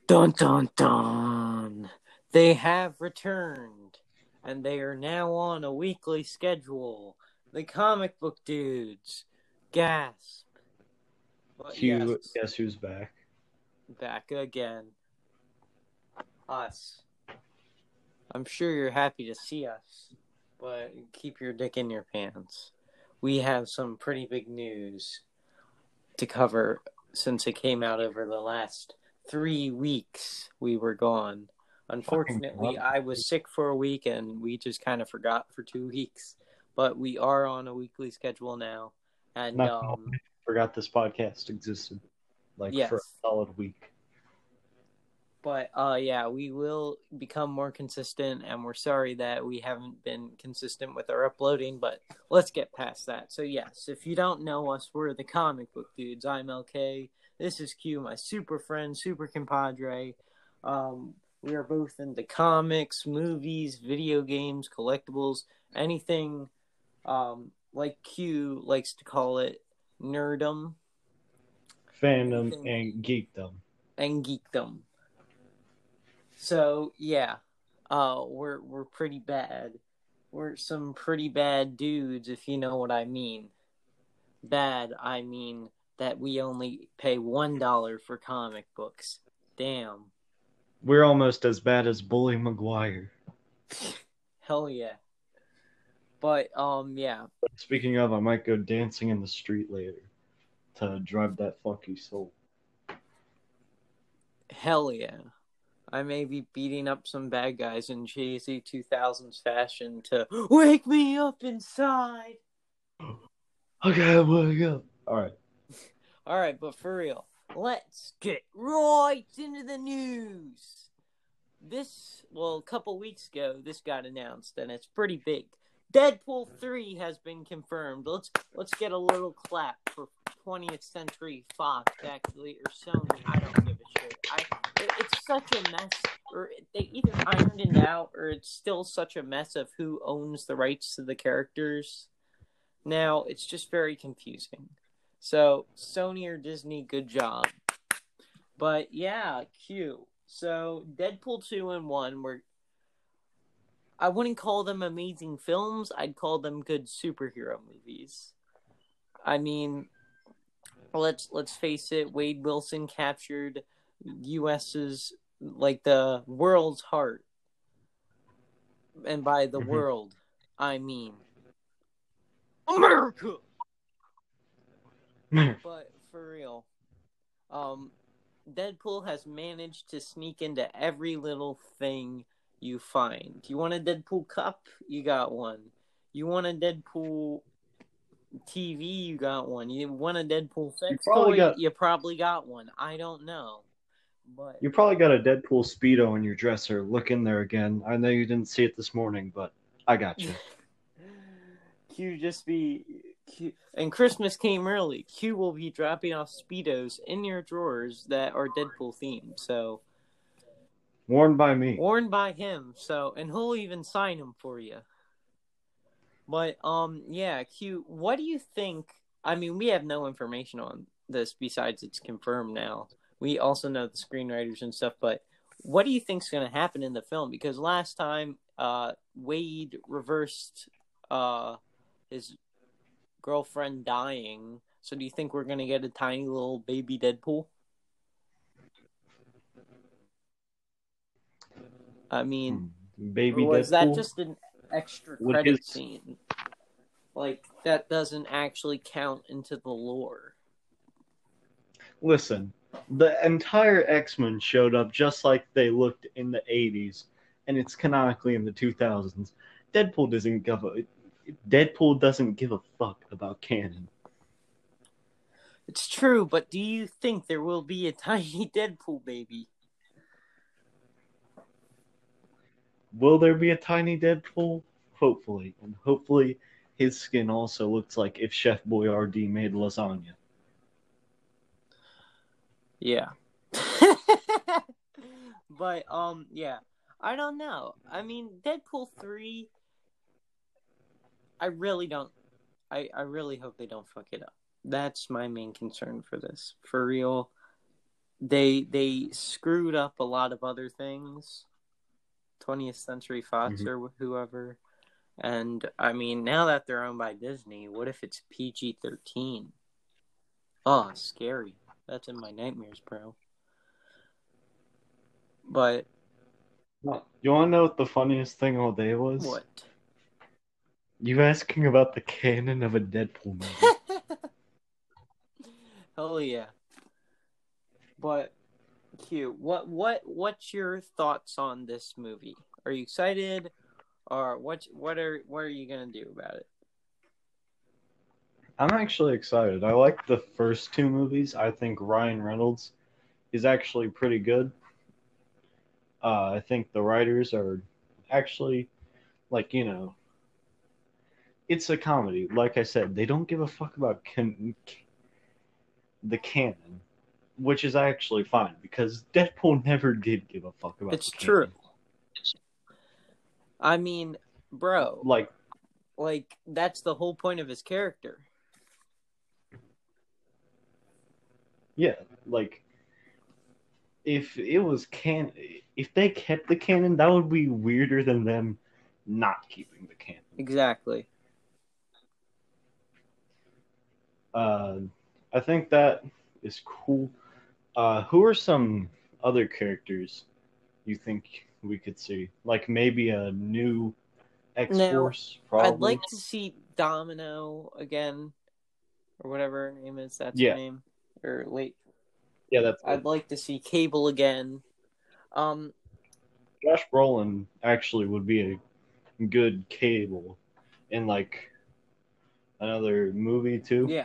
Dun dun dun. They have returned, and they are now on a weekly schedule. The comic book dudes. Gasp. But yes, Q, guess who's back? back again. Us. I'm sure you're happy to see us, but keep your dick in your pants. We have some pretty big news to cover since it came out over the last 3 weeks we were gone. Unfortunately, I was sick for a week and we just kind of forgot for 2 weeks. But we are on a weekly schedule now. And Forgot this podcast existed, for a yes. solid week. But yeah, we will become more consistent, and we're sorry that we haven't been consistent with our uploading, but let's get past that. So yes, if you don't know us, we're the comic book dudes. I'm LK. This is Q, my super friend, super compadre. We are both into comics, movies, video games, collectibles, anything like Q likes to call it, nerdum. Fandom and geekdom. And geekdom. So yeah, we're pretty bad. We're some pretty bad dudes, if you know what I mean. Bad, I mean that we only pay $1 for comic books. Damn. We're almost as bad as Bully Maguire. Hell yeah. But yeah. Speaking of, I might go dancing in the street later to drive that funky soul. Hell yeah. I may be beating up some bad guys in cheesy 2000s fashion to wake me up inside. Okay, wake up. Alright. Alright, but for real, let's get right into the news. A couple weeks ago, this got announced, and it's pretty big. Deadpool 3 has been confirmed. Let's get a little clap for 20th Century Fox, actually, or Sony. I don't give a shit. It's such a mess, or they either ironed it out, or it's still such a mess of who owns the rights to the characters. Now, it's just very confusing. So, Sony or Disney, good job. But yeah, Q. So, Deadpool 2 and 1 were... I wouldn't call them amazing films. I'd call them good superhero movies. I mean, let's face it, Wade Wilson captured US's, the world's heart. And by the world, I mean America! But for real, Deadpool has managed to sneak into every little thing you find. You want a Deadpool cup? You got one. You want a Deadpool TV? You got one. You want a Deadpool sex toy? You probably got one. I don't know. But you probably got a Deadpool Speedo in your dresser. Look in there again. I know you didn't see it this morning, but I got you. And Christmas came early. Q will be dropping off Speedos in your drawers that are Deadpool themed. So worn by me. Worn by him. So, and he'll even sign them for you. But yeah, Q, what do you think? I mean, we have no information on this besides it's confirmed now. We also know the screenwriters and stuff, but what do you think's going to happen in the film? Because last time Wade reversed his girlfriend dying. So do you think we're going to get a tiny little baby Deadpool? I mean, baby or was Deadpool? that just an extra credit scene? That doesn't actually count into the lore. Listen, the entire X-Men showed up just like they looked in the 80s, and it's canonically in the 2000s. Deadpool doesn't give a fuck about canon. It's true, but do you think there will be a tiny Deadpool baby? Will there be a tiny Deadpool? Hopefully. And hopefully his skin also looks like if Chef Boyardee made lasagna. Yeah. But, yeah. I don't know. I mean, Deadpool 3, I really hope they don't fuck it up. That's my main concern for this. For real. they screwed up a lot of other things, 20th Century Fox or whoever. And I mean, now that they're owned by Disney, what if it's PG-13? Oh, scary. That's in my nightmares, bro. But you want to know what the funniest thing all day was? what? You asking about the canon of a Deadpool movie. Hell yeah. But Q, what's your thoughts on this movie? Are you excited, or what are you gonna do about it? I'm actually excited. I like the first two movies. I think Ryan Reynolds is actually pretty good. I think the writers are actually, like, it's a comedy. Like I said, they don't give a fuck about the canon, which is actually fine because Deadpool never did give a fuck about It's the true. canon. I mean, bro, Like that's the whole point of his character. Yeah, like if they kept the canon, that would be weirder than them not keeping the canon. Exactly. I think that is cool. Who are some other characters you think we could see? Like maybe a new X-Force, probably. I'd like to see Domino again, or whatever her name is. That's Yeah. her name. Or wait. Yeah, that's I'd like to see Cable again. Josh Brolin actually would be a good Cable in like another movie too. Yeah.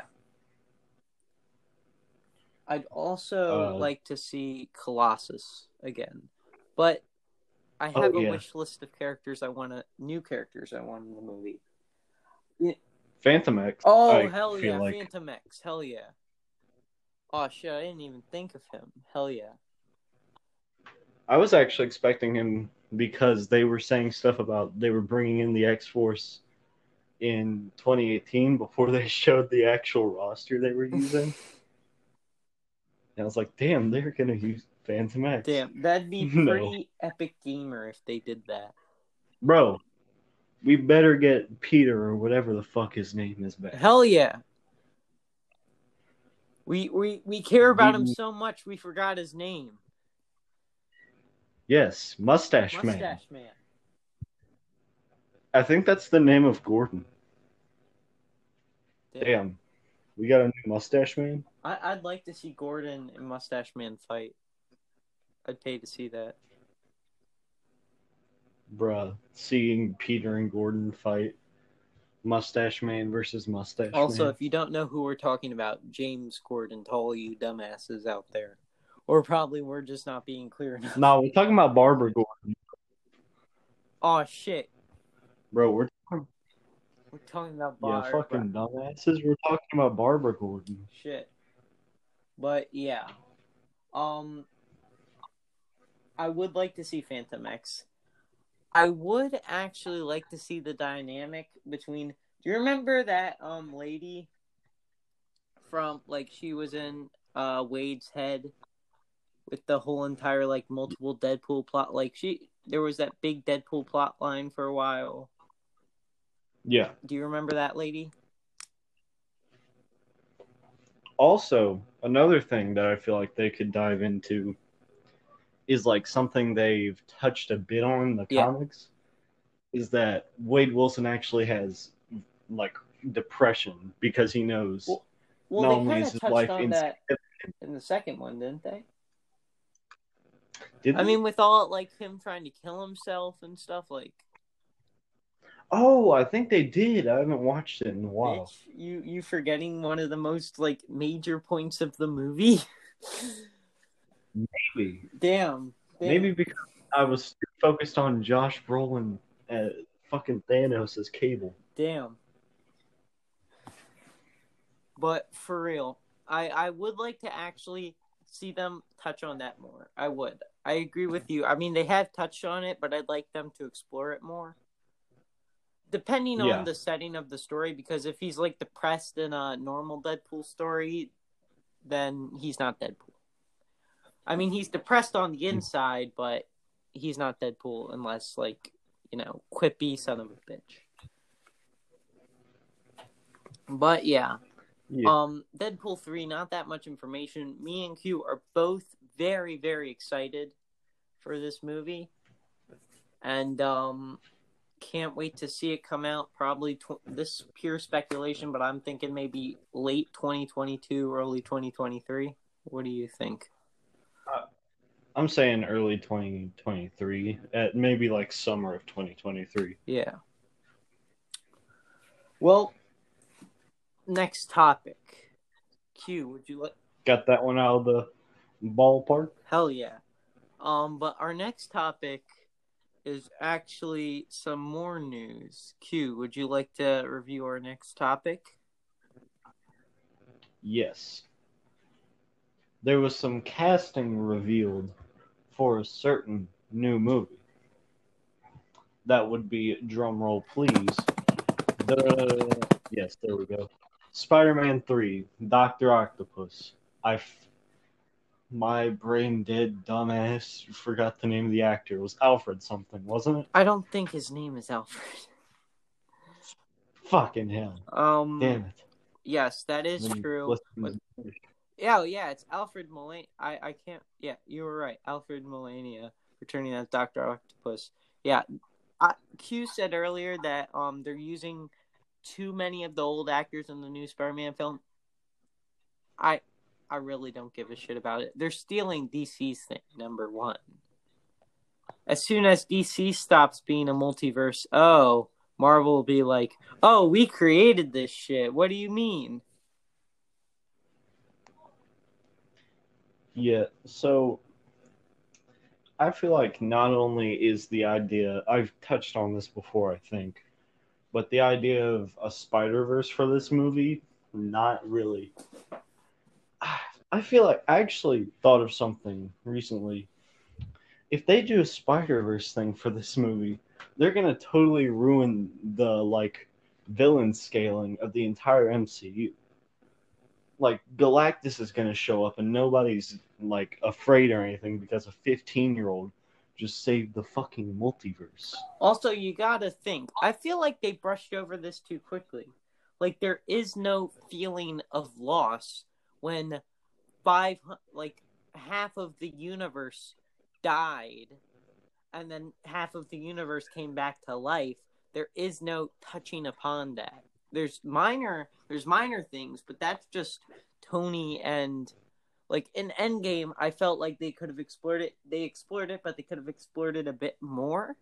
I'd also like to see Colossus again, but I have a wish list of new characters I want in the movie. Phantom X. Oh, hell yeah, Phantom X. Hell yeah. Oh shit, I didn't even think of him. Hell yeah. I was actually expecting him because they were saying stuff about they were bringing in the X-Force in 2018 before they showed the actual roster they were using. And I was like, damn, they're going to use Phantom X. Damn, that'd be pretty epic gamer if they did that. Bro, we better get Peter or whatever the fuck his name is back. Hell yeah. We care about him so much we forgot his name. Yes, Mustache Man. Mustache Man. I think that's the name of Gordon. Damn. We got a new Mustache Man? I'd like to see Gordon and Mustache Man fight. I'd pay to see that. Bruh, seeing Peter and Gordon fight. Mustache Man versus Mustache Man. Also, if you don't know who we're talking about, James Gordon to all you dumbasses out there. Or probably we're just not being clear enough. No, we're talking about Barbara Gordon. Oh, shit. Bro, we're talking about Barbara. Yeah, fucking dumbasses. We're talking about Barbara Gordon. Shit. But, yeah. I would like to see Phantom X. I would actually like to see the dynamic between... Do you remember that lady from, like, she was in Wade's head with the whole entire, like, multiple Deadpool plot? Like, there was that big Deadpool plot line for a while. Yeah. Do you remember that lady? Also, another thing that I feel like they could dive into is like something they've touched a bit on in the comics, is that Wade Wilson actually has like depression because he knows not only is his life that in the second one, didn't they? I mean, with all like him trying to kill himself and stuff, like. Oh, I think they did. I haven't watched it in a while. Bitch, you forgetting one of the most like major points of the movie? Maybe. Damn. Maybe because I was focused on Josh Brolin as fucking Thanos as Cable. Damn. But for real, I would like to actually see them touch on that more. I would. I agree with you. I mean, they have touched on it, but I'd like them to explore it more. Depending on the setting of the story, because if he's like depressed in a normal Deadpool story, then he's not Deadpool. I mean, he's depressed on the inside, but he's not Deadpool unless, like, quippy son of a bitch. But yeah. Deadpool 3, not that much information. Me and Q are both very, very excited for this movie. And can't wait to see it come out. Probably this is pure speculation, but I'm thinking maybe late 2022, early 2023. What do you think? I'm saying early 2023, at maybe like summer of 2023. Yeah. Well, next topic. Q, would you like? Got that one out of the ballpark? Hell yeah. But our next topic is actually some more news. Q, would you like to review our next topic? Yes. There was some casting revealed for a certain new movie. That would be, drumroll please, yes, there we go. Spider-Man 3, Dr. Octopus. My brain dead dumbass forgot the name of the actor. It was Alfred something, wasn't it? I don't think his name is Alfred. Fucking hell. Damn it. Yes, that is true. But... yeah, it's Alfred Mullaney. I can't. Yeah, you were right. Alfred Mullaney returning as Dr. Octopus. Yeah, Q said earlier that they're using too many of the old actors in the new Spider-Man film. I really don't give a shit about it. They're stealing DC's thing, number one. As soon as DC stops being a multiverse, Marvel will be like, oh, we created this shit. What do you mean? Yeah, so I feel like not only is the idea, I've touched on this before, I think, but the idea of a Spider-Verse for this movie, not really. I feel like I actually thought of something recently. If they do a Spider-Verse thing for this movie, they're gonna totally ruin the villain scaling of the entire MCU. Like Galactus is gonna show up and nobody's afraid or anything because a 15-year-old just saved the fucking multiverse. Also, you gotta think. I feel like they brushed over this too quickly. Like there is no feeling of loss when half of the universe died and then half of the universe came back to life. There is no touching upon that. There's minor things, but that's just Tony and in Endgame, I felt like they could have explored it. They explored it, but they could have explored it a bit more.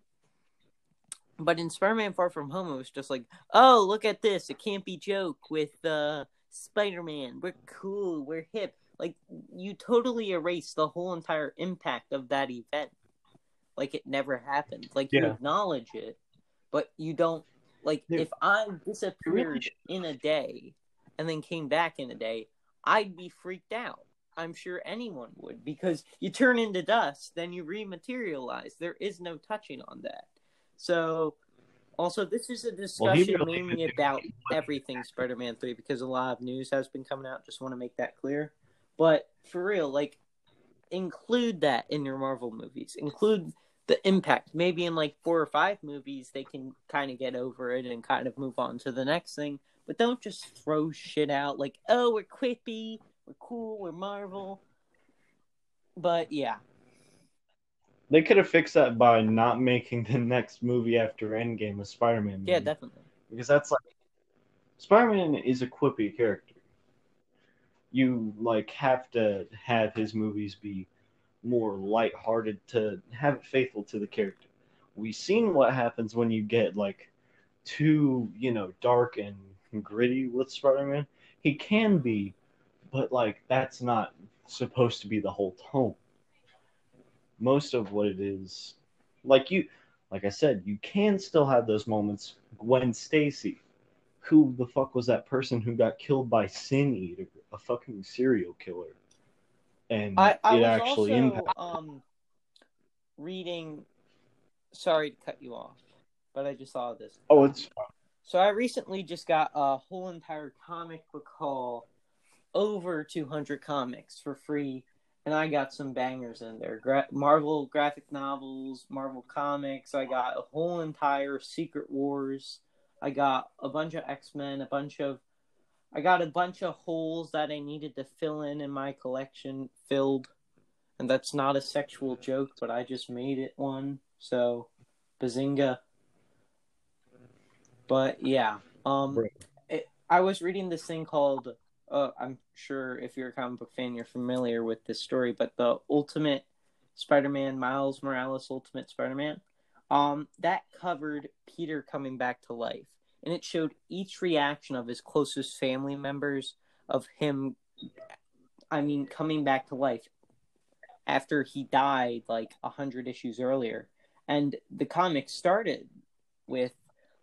But in Spider-Man Far From Home, it was just like, oh, look at this, a campy joke with Spider-Man. We're cool, we're hip. Like, you totally erase the whole entire impact of that event. Like, it never happened. Like, you acknowledge it, but you don't. Like, if I disappeared in a day and then came back in a day, I'd be freaked out. I'm sure anyone would, because you turn into dust, then you rematerialize. There is no touching on that. So, also, this is a discussion mainly about everything Spider-Man 3, because a lot of news has been coming out. Just want to make that clear. But, for real, include that in your Marvel movies. Include the impact. Maybe in 4 or 5 movies, they can kind of get over it and kind of move on to the next thing. But don't just throw shit out like, oh, we're quippy, we're cool, we're Marvel. But, yeah. They could have fixed that by not making the next movie after Endgame a Spider-Man movie. Yeah, definitely. Because that's Spider-Man is a quippy character. You have to have his movies be more lighthearted to have it faithful to the character. We've seen what happens when you get too, dark and gritty with Spider-Man. He can be, but that's not supposed to be the whole tone. Most of what it is, like I said, you can still have those moments. Gwen Stacy, who the fuck was that person who got killed by Sin Eater, a fucking serial killer? And I was actually also reading. Sorry to cut you off, but I just saw this. Oh, it's fine. So I recently just got a whole entire comic book haul, over 200 comics for free and I got some bangers in there. Marvel graphic novels, Marvel comics. I got a whole entire Secret Wars. I got a bunch of X-Men, I got a bunch of holes that I needed to fill in my collection filled. And that's not a sexual joke, but I just made it one. So, bazinga. But yeah, I was reading this thing called, I'm sure if you're a comic book fan, you're familiar with this story, but the Ultimate Spider-Man, Miles Morales Ultimate Spider-Man, that covered Peter coming back to life. And it showed each reaction of his closest family members of him, coming back to life after he died like 100 issues earlier. And the comic started with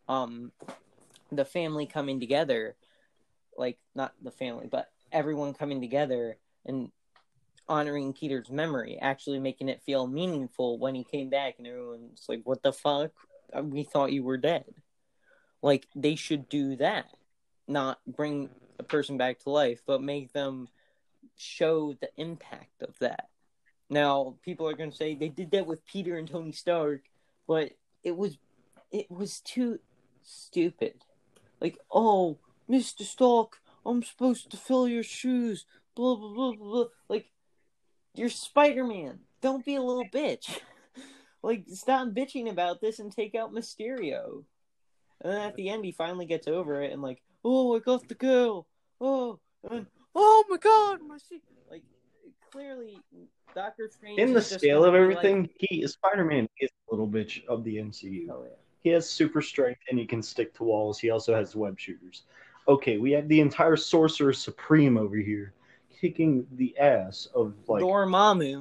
the family coming together, like not the family, but everyone coming together and honoring Peter's memory, actually making it feel meaningful when he came back, and everyone's like, what the fuck? We thought you were dead. Like, they should do that. Not bring a person back to life, but make them show the impact of that. Now, people are going to say they did that with Peter and Tony Stark, but it was too stupid. Like, oh, Mr. Stark, I'm supposed to fill your shoes, blah, blah, blah, blah. Like, you're Spider-Man. Don't be a little bitch. Like, stop bitching about this and take out Mysterio. And then at the end, he finally gets over it and like, oh, I got the girl. Oh, and oh my god, my seat. Like, clearly, Doctor Strange in the is just scale gonna of be everything, like, Spider-Man is a little bitch of the MCU. oh yeah, He has super strength and he can stick to walls. He also has web shooters. Okay, we have the entire Sorcerer Supreme over here kicking the ass of like Dormammu.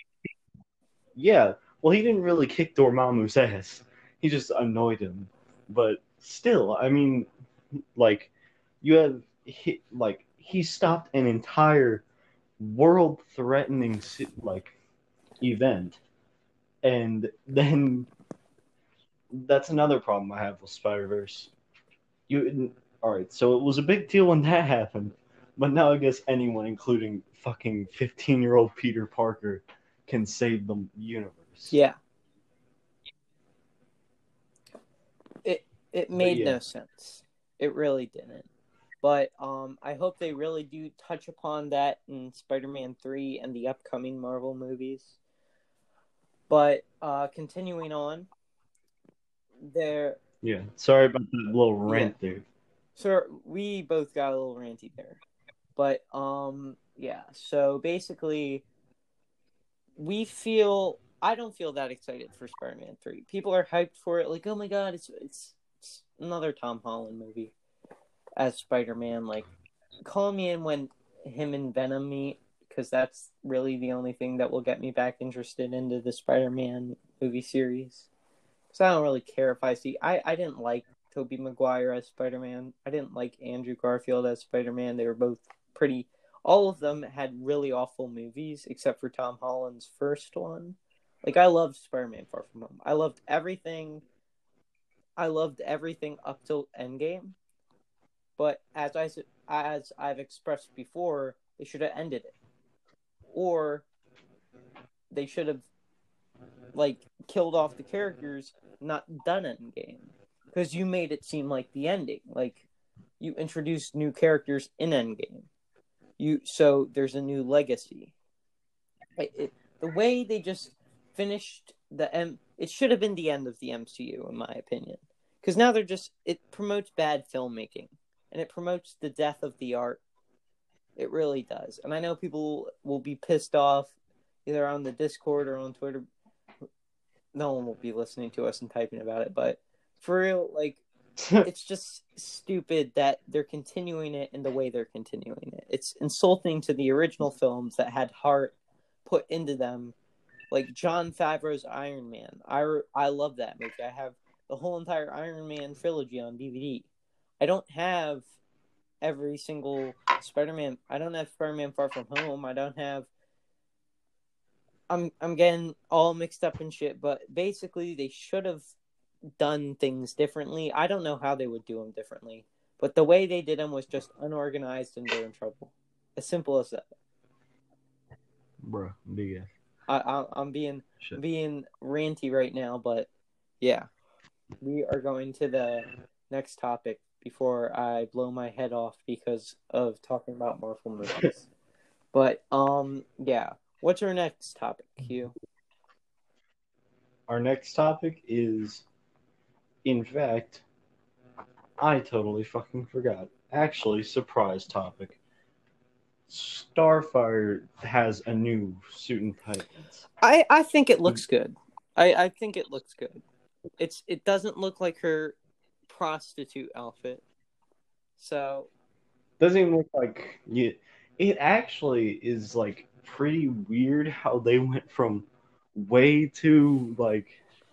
yeah. Well, he didn't really kick Dormammu's ass. He just annoyed him. But still, I mean, like you have he stopped an entire world-threatening like event, and then that's another problem I have with Spider-Verse. All right, so it was a big deal when that happened, but now I guess anyone, including fucking 15-year-old Peter Parker, can save the universe. Yeah. It made yeah. no sense. It really didn't. But I hope they really do touch upon that in Spider-Man 3 and the upcoming Marvel movies. But continuing on, there. Yeah, sorry about that little rant there. So we both got a little ranty there. But yeah, so basically I don't feel that excited for Spider-Man 3. People are hyped for it, like, oh my god, it's another Tom Holland movie as Spider-Man. Like, call me in when him and Venom meet, because that's really the only thing that will get me back interested into the Spider-Man movie series. Because I don't really care if I didn't like Tobey Maguire as Spider-Man. I didn't like Andrew Garfield as Spider-Man. They were both all of them had really awful movies, except for Tom Holland's first one. Like, I loved Spider-Man Far From Home. I loved everything up till Endgame. But as I've expressed before, they should have ended it. Or they should have, like, killed off the characters, not done Endgame. Because you made it seem like the ending. Like, you introduced new characters in Endgame. So there's a new legacy. The way they just finished it should have been the end of the MCU, in my opinion. Because now it promotes bad filmmaking. And it promotes the death of the art. It really does. And I know people will be pissed off either on the Discord or on Twitter. No one will be listening to us and typing about it. But for real, like, it's just stupid that they're continuing it in the way they're continuing it. It's insulting to the original films that had heart put into them. Like Jon Favreau's Iron Man. I love that movie. I have the whole entire Iron Man trilogy on DVD. I don't have every single Spider-Man. I don't have Spider-Man Far From Home. I don't have... I'm getting all mixed up and shit, but basically they should have done things differently. I don't know how they would do them differently, but the way they did them was just unorganized and they're in trouble. As simple as that. Bruh, BS. I'm being ranty right now, but yeah, we are going to the next topic before I blow my head off because of talking about Marvel movies. But yeah, what's our next topic, Q? Our next topic is, in fact, I totally fucking forgot. Actually, surprise topic. Starfire has a new suit and Titans. I think it looks good. I think it looks good. It doesn't look like her prostitute outfit. So Doesn't even look like you. It actually is like pretty weird how they went from way too like,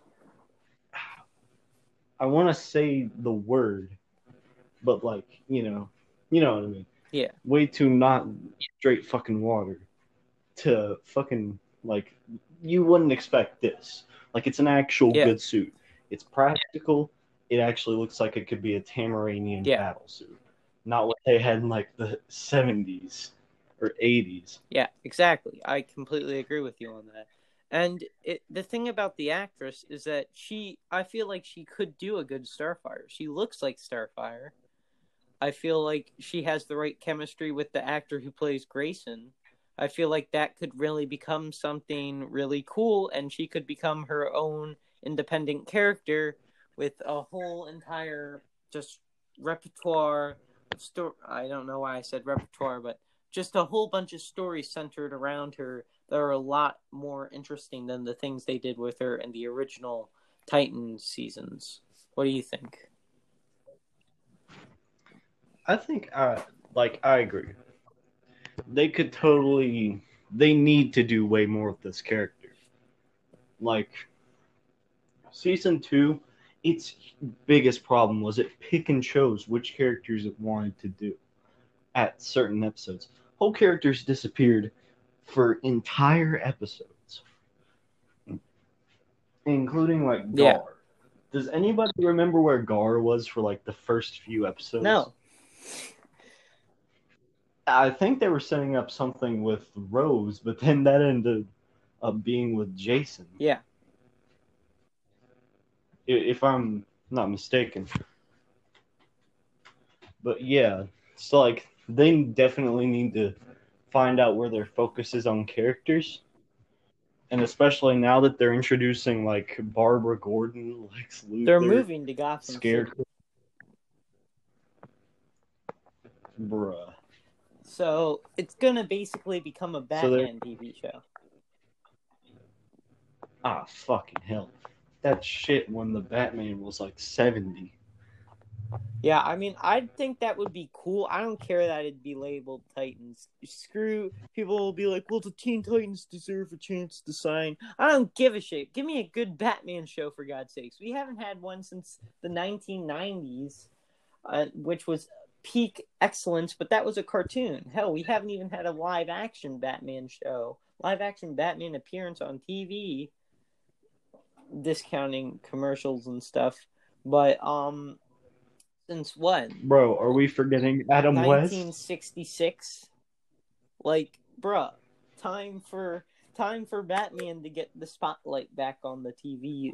I want to say the word, but like you know what I mean. yeah, Way too not straight fucking water to fucking like you wouldn't expect this. Like it's an actual yeah, good suit. It's practical. It actually looks like it could be a Tamaranian yeah, battle suit, not what they had in like the 70s or 80s. yeah. Exactly. I completely agree with you on that. And the thing about the actress is that I feel like she could do a good Starfire. She looks like Starfire. I feel like she has the right chemistry with the actor who plays Grayson. I feel like that could really become something really cool, and she could become her own independent character with a whole entire just repertoire of story. I don't know why I said repertoire, but just a whole bunch of stories centered around her that are a lot more interesting than the things they did with her in the original Titans seasons. What do you think? I think I agree. They could totally they need to do way more with this character. Like season 2, its biggest problem was it pick and chose which characters it wanted to do at certain episodes. Whole characters disappeared for entire episodes, including like Yeah. Gar. Does anybody remember where Gar was for like the first few episodes? No. I think they were setting up something with Rose, but then that ended up being with Jason, Yeah. if I'm not mistaken. But yeah, so like they definitely need to find out where their focus is on characters, and especially now that they're introducing like Barbara Gordon, Lex They're Luthor, moving to Gotham City. Scarecrow, bruh. So it's gonna basically become a So they're Batman TV show. fucking hell, that shit when the Batman was like 70. Yeah, I mean, I think that would be cool. I don't care that it'd be labeled Titans. Screw people will be like, well, the Teen Titans deserve a chance to sign. I don't give a shit. Give me a good Batman show, for God's sakes. We haven't had one since the 1990s, which was peak excellence, but that was a cartoon. Hell, we haven't even had a live action Batman show, live action Batman appearance on TV, discounting commercials and stuff. But since when? Bro, are we forgetting Adam West? 1966. Like, bruh, time for Batman to get the spotlight back on the TV.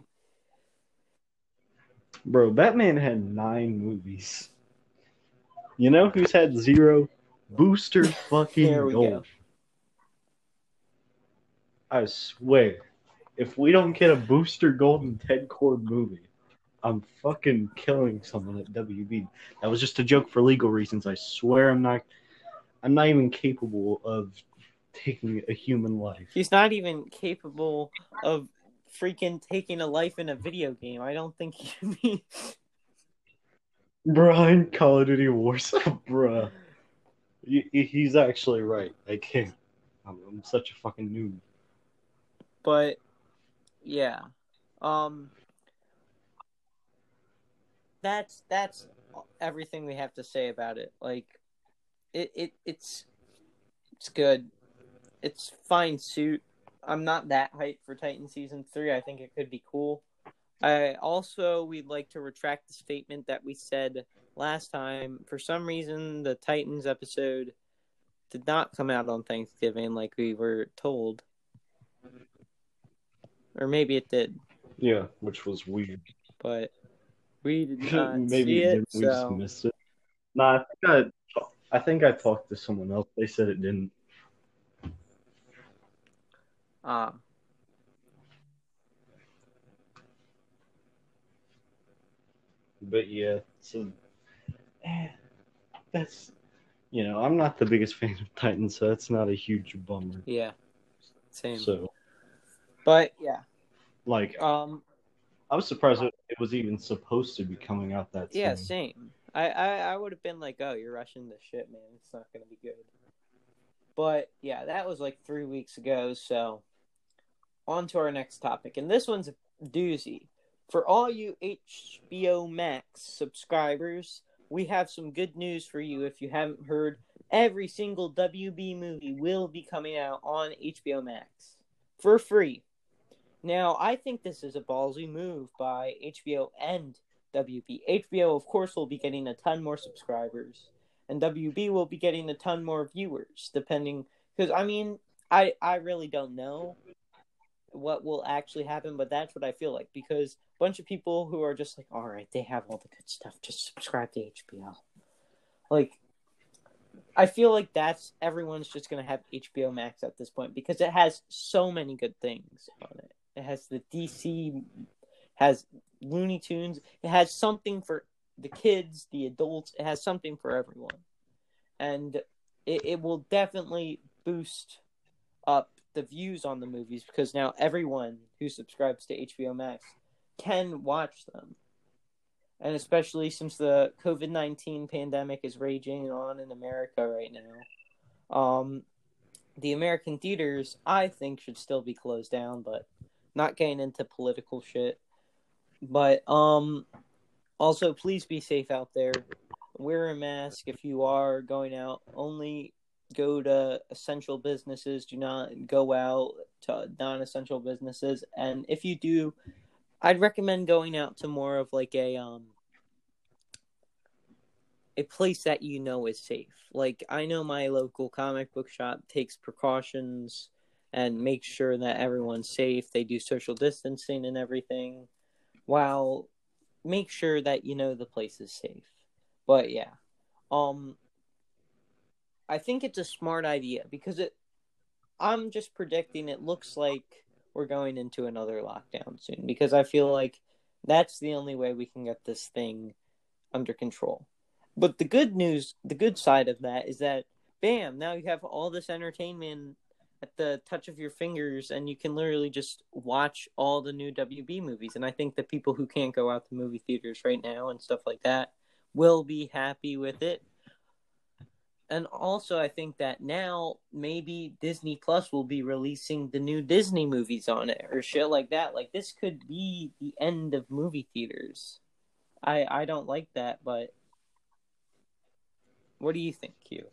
Bro, Batman had 9 movies. You know who's had 0? Booster fucking There we Gold. go. I swear, if we don't get a Booster Gold and Ted Cord movie, I'm fucking killing someone at WB. That was just a joke for legal reasons. I swear I'm not even capable of taking a human life. He's not even capable of freaking taking a life in a video game. I don't think he can be. Brian, Call of Duty Warzone, bruh. He's actually right. I can't. I'm such a fucking noob. But yeah, that's everything we have to say about it. Like, it's good. It's fine suit. I'm not that hyped for Titan Season 3. I think it could be cool. We'd like to retract the statement that we said last time. For some reason, the Titans episode did not come out on Thanksgiving like we were told. Or maybe it did. Yeah, which was weird. But we did not Maybe see it it, didn't. We just so... missed it. Nah, I think I talked to someone else. They said it didn't. But yeah, so that's I'm not the biggest fan of Titans, so that's not a huge bummer. Yeah, same. So, but yeah, like, I was surprised it was even supposed to be coming out that soon. Yeah, same. I would have been like, oh, you're rushing the shit, man. It's not going to be good. But yeah, that was like 3 weeks ago. So on to our next topic, and this one's a doozy. For all you HBO Max subscribers, we have some good news for you. If you haven't heard, every single WB movie will be coming out on HBO Max for free. Now, I think this is a ballsy move by HBO and WB. HBO, of course, will be getting a ton more subscribers, and WB will be getting a ton more viewers, depending... Because, I mean, I really don't know what will actually happen, but that's what I feel like, because a bunch of people who are just like, all right, they have all the good stuff, just subscribe to HBO. Like, I feel like everyone's just going to have HBO Max at this point, because it has so many good things on it. It has the DC, has Looney Tunes, it has something for the kids, the adults, it has something for everyone. And it will definitely boost up the views on the movies, because now everyone who subscribes to HBO Max can watch them. And especially since the COVID-19 pandemic is raging on in America right now, the American theaters, I think, should still be closed down, but not getting into political shit. But also, please be safe out there. Wear a mask if you are going out. Only go to essential businesses. Do not go out to non-essential businesses. And if you do, I'd recommend going out to more of like a place that you know is safe. Like, I know my local comic book shop takes precautions and makes sure that everyone's safe. They do social distancing and everything, while make sure that the place is safe. But yeah, I think it's a smart idea, because I'm just predicting it looks like we're going into another lockdown soon, because I feel like that's the only way we can get this thing under control. But the good side of that is that, bam, now you have all this entertainment at the touch of your fingers, and you can literally just watch all the new WB movies. And I think the people who can't go out to movie theaters right now and stuff like that will be happy with it. And also, I think that now maybe Disney Plus will be releasing the new Disney movies on it or shit like that. Like, this could be the end of movie theaters. I don't like that, but what do you think, Q?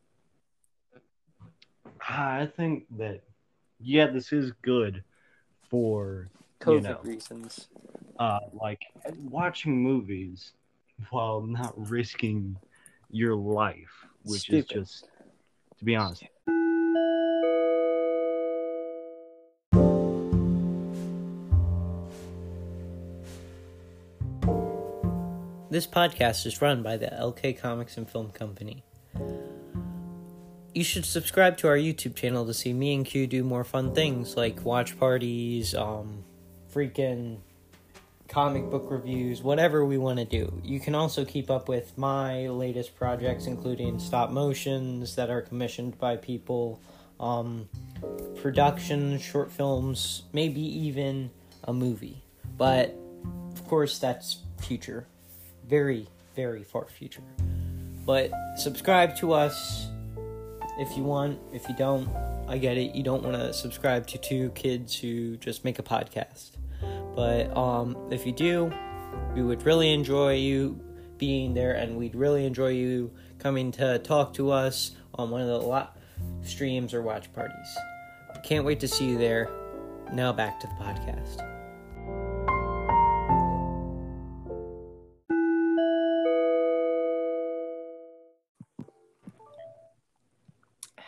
I think that, yeah, this is good for COVID reasons. Like watching movies while not risking your life, which is just, to be honest. This podcast is run by the LK Comics and Film Company. You should subscribe to our YouTube channel to see me and Q do more fun things like watch parties, freaking comic book reviews, whatever we want to do. You can also keep up with my latest projects, including stop motions that are commissioned by people, production, short films, maybe even a movie. But, of course, that's future. Very, very far future. But subscribe to us if you want. If you don't, I get it. You don't want to subscribe to two kids who just make a podcast. But if you do, we would really enjoy you being there, and we'd really enjoy you coming to talk to us on one of the streams or watch parties. Can't wait to see you there. Now back to the podcast.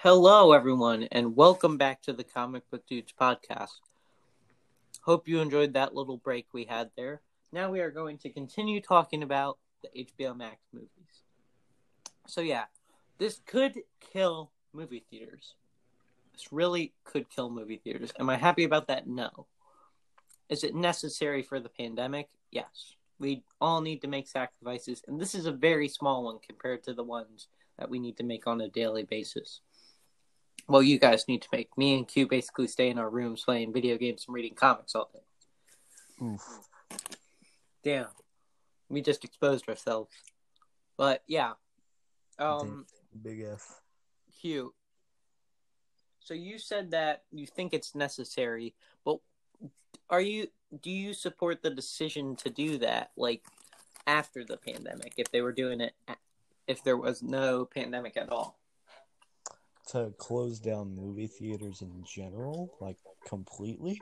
Hello, everyone, and welcome back to the Comic Book Dudes podcast. Hope you enjoyed that little break we had there. Now we are going to continue talking about the HBO Max movies. So yeah, this could kill movie theaters. This really could kill movie theaters. Am I happy about that? No. Is it necessary for the pandemic? Yes. We all need to make sacrifices, and this is a very small one compared to the ones that we need to make on a daily basis. Well, you guys need to make. Me and Q basically stay in our rooms playing video games and reading comics all day. Oof. Damn. We just exposed ourselves. But, yeah. Big F. Q. So you said that you think it's necessary, but do you support the decision to do that, like, after the pandemic, if they were doing it, if there was no pandemic at all? To close down movie theaters in general, like, completely?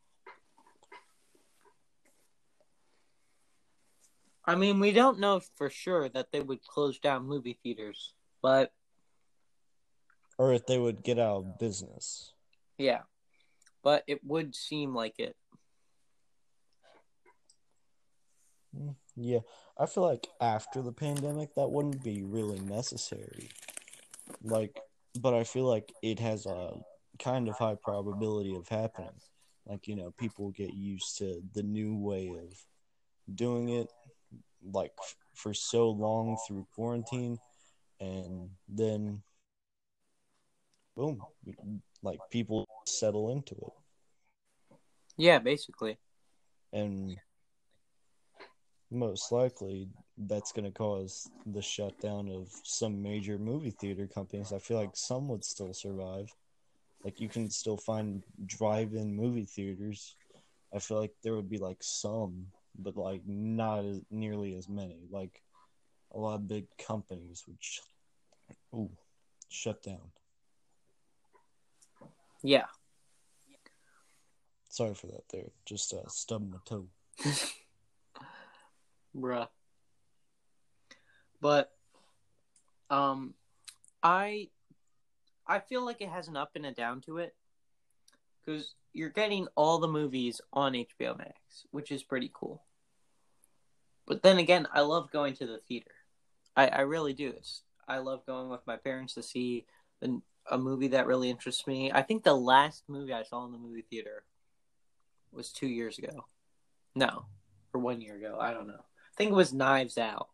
I mean, we don't know for sure that they would close down movie theaters, but... Or if they would get out of business. Yeah, but it would seem like it. Yeah, I feel like after the pandemic, that wouldn't be really necessary. Like, but I feel like it has a kind of high probability of happening. Like, you know, people get used to the new way of doing it, like, for so long through quarantine, and then, boom, like, people settle into it. Yeah, basically. And most likely, that's going to cause the shutdown of some major movie theater companies. I feel like some would still survive. Like, you can still find drive-in movie theaters. I feel like there would be, like, some, but, like, not nearly as many. Like, a lot of big companies would shut down. Yeah. Sorry for that there. Just stubbed my toe. Bruh. But, I feel like it has an up and a down to it. Because you're getting all the movies on HBO Max, which is pretty cool. But then again, I love going to the theater. I really do. I love going with my parents to see a movie that really interests me. I think the last movie I saw in the movie theater was 2 years ago. No, or 1 year ago. I don't know. I think it was Knives Out.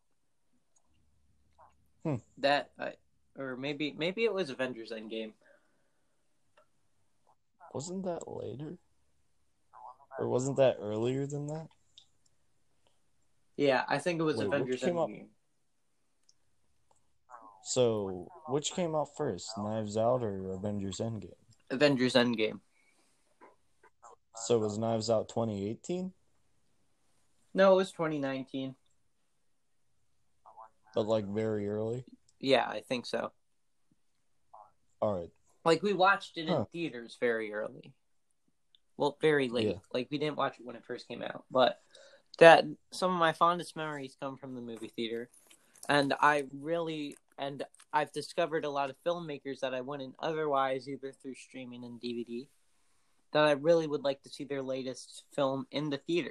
Or maybe it was Avengers Endgame. Wasn't that later? Or wasn't that earlier than that? Yeah, I think it was Avengers Endgame. So, which came out first, Knives Out or Avengers Endgame? Avengers Endgame. So was Knives Out 2018? No, it was 2019. But, like, very early? Yeah, I think so. Alright. Like, we watched it in theaters very early. Well, very late. Yeah. Like, we didn't watch it when it first came out. But some of my fondest memories come from the movie theater. And I've discovered a lot of filmmakers that I wouldn't otherwise, either through streaming and DVD, that I really would like to see their latest film in the theater.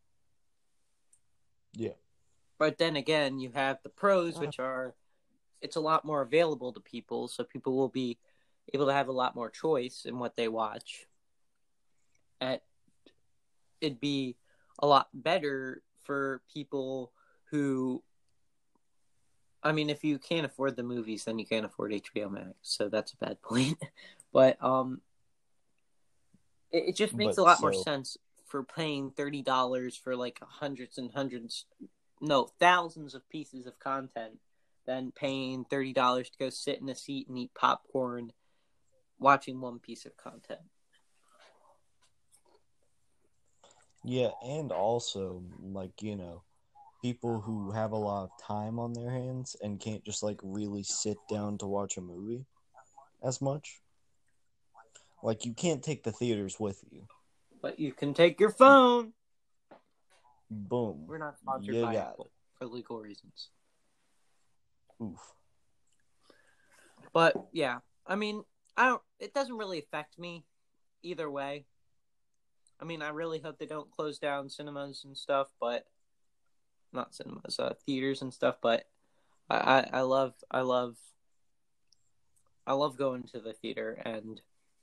Yeah. But then again, you have the pros, which are, it's a lot more available to people, so people will be able to have a lot more choice in what they watch. And it'd be a lot better for people who, I mean, if you can't afford the movies, then you can't afford HBO Max, so that's a bad point. But it just makes a lot more sense for paying $30 for like thousands of pieces of content than paying $30 to go sit in a seat and eat popcorn watching one piece of content. Yeah, and also, like, you know, people who have a lot of time on their hands and can't just, like, really sit down to watch a movie as much. Like, you can't take the theaters with you. But you can take your phone. Boom. We're not sponsored by Apple for legal reasons. Oof. But, yeah. I mean, it doesn't really affect me either way. I mean, I really hope they don't close down cinemas and stuff, but not cinemas, theaters and stuff. But I love going to the theater, and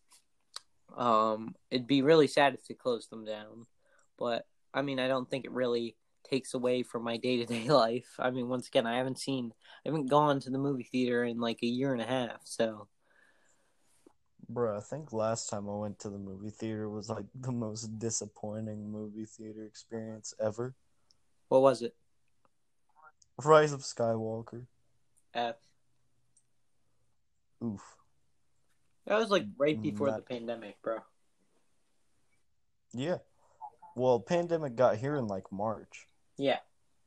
it'd be really sad if they closed them down. But I mean, I don't think it really takes away from my day-to-day life. I mean, once again, I haven't gone to the movie theater in like a year and a half, so. Bro, I think last time I went to the movie theater was like the most disappointing movie theater experience ever. What was it? Rise of Skywalker. F. Oof. That was like right before the pandemic, bro. Yeah. Well, pandemic got here in like March. Yeah.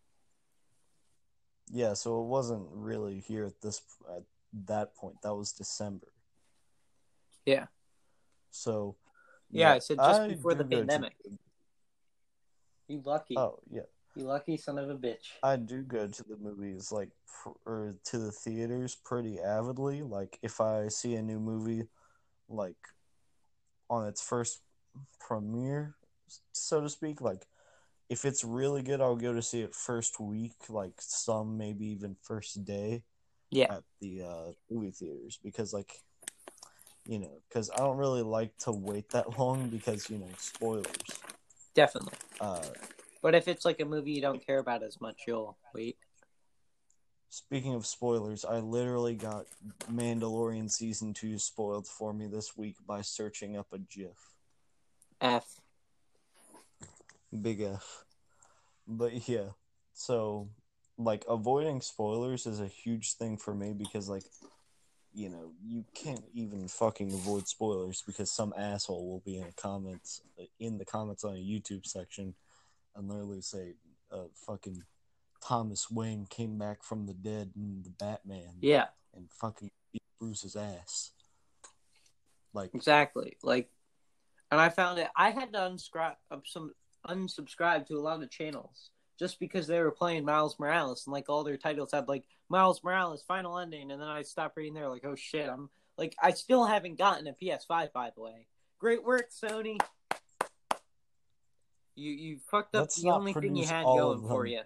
Yeah, so it wasn't really here at that point. That was December. Yeah. So. Yeah, I said just before the pandemic. You lucky. Oh, yeah. You lucky son of a bitch. I do go to the movies, like, or to the theaters pretty avidly. Like, if I see a new movie, like, on its first premiere, so to speak, like, if it's really good, I'll go to see it first week, like, some maybe even first day. Yeah. At the movie theaters, because, like, because I don't really like to wait that long because, spoilers. Definitely. But if it's like a movie you don't care about as much, you'll wait. Speaking of spoilers, I literally got Mandalorian Season 2 spoiled for me this week by searching up a GIF. F. Big F. But yeah, so, like, avoiding spoilers is a huge thing for me because, like, you can't even fucking avoid spoilers because some asshole will be in the comments on a YouTube section and literally say, fucking Thomas Wayne came back from the dead in the Batman. Yeah. And fucking beat Bruce's ass. Like, exactly. Like, and I found it. I had to unsubscribe to a lot of channels just because they were playing Miles Morales, and like all their titles had like Miles Morales final ending, and then I stopped reading there. Like, oh shit, I'm like, I still haven't gotten a PS5, by the way. Great work, Sony. You fucked up the only thing you had going for you.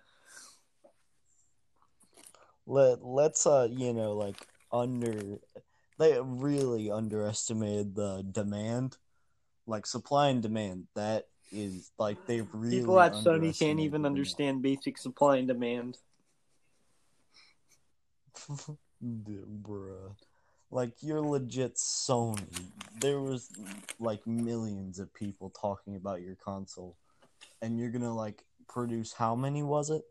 Let's they really underestimated the demand, like supply and demand. That is like they really people at Sony can't even understand basic supply and demand. Bruh. Like, you're legit Sony. There was like millions of people talking about your console, and you're gonna like produce how many was it?